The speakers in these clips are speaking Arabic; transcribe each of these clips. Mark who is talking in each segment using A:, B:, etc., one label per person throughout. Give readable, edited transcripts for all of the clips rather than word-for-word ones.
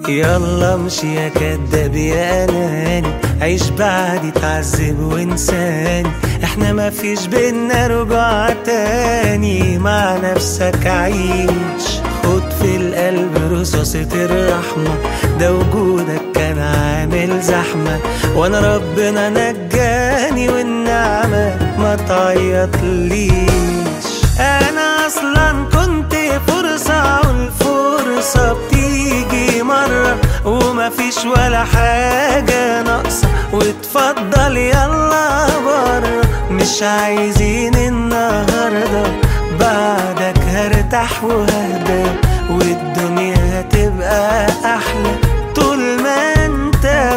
A: يلا امشي يا كداب يا اناني، عيش بعدي تعذب وانساني، احنا مفيش بينا رجوع تاني، مع نفسك عيش. خد في القلب رصاصة الرحمة، ده وجودك كان عامل زحمة، وانا ربنا نجاني والنعمة ما تعيطليش. انا اصلا كنت فرصة والفرصة بتيجي مرة، ومفيش ولا حاجة ناقصة، واتفضل يلا برا. مش عايزين النهاردة، بعدك هرتاح وهدى، والدنيا هتبقى احلى طول ما انت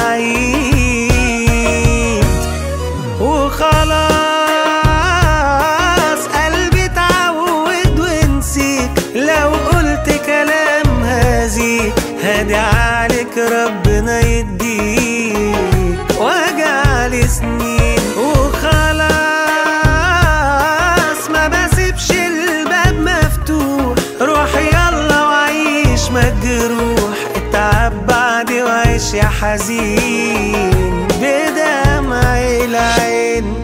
A: بعيد. وخلاص قلبي اتعود ونسيك، لو قلت كلام هزيك هدي عليك ربنا يديك وجع لي سنين. وخلاص ما بسيبش الباب مفتوح، روح يلا وعيش مجروح، اتعب بعدي وعيش يا حزين بدمع العين.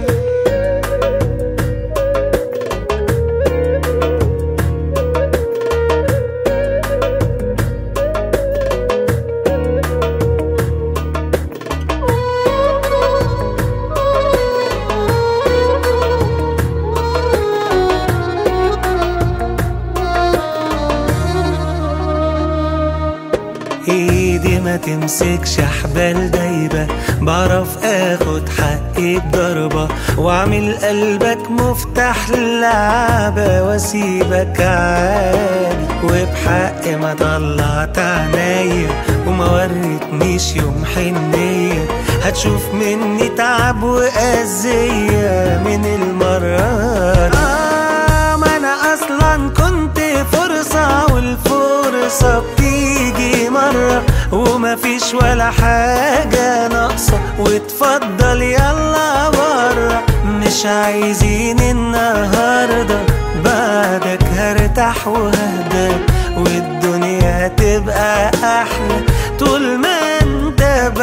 A: ايدي ما تمسكش حبال دايبة، بعرف اخد حقي بضربة، واعمل قلبك مفتاح لعبة، واسيبك عادي وبحق ما طلعت عينيا، وما وريتنيش يوم حنية، هتشوف مني تعب وأذية من المرات. ما انا اصلا كنت فرصة والفرصة بتيجي مرة، ومفيش ولا حاجة ناقصة، واتفضل يلا برا. مش عايزين النهاردة، بعدك هرتاح وهدى، والدنيا هتبقى احلى طول ما انت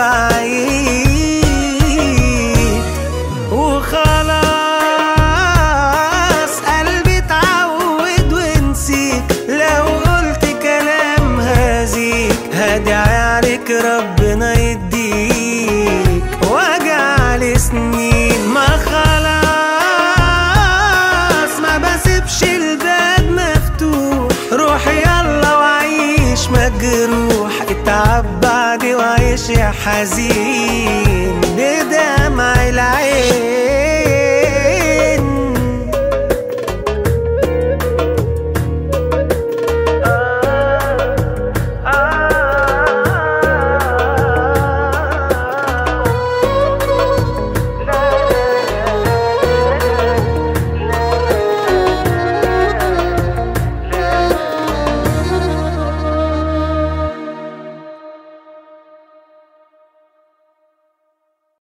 A: بعيد. وخلاص قلبي اتعود ونسيك، لو قلت كلام هزيك هدي عليك ربنا يديك وجع لي سنين. ما خلاص ما بسيبش الباب مفتوح، روح يلا وعيش مجروح، اتعب بعدي وعيش يا حزين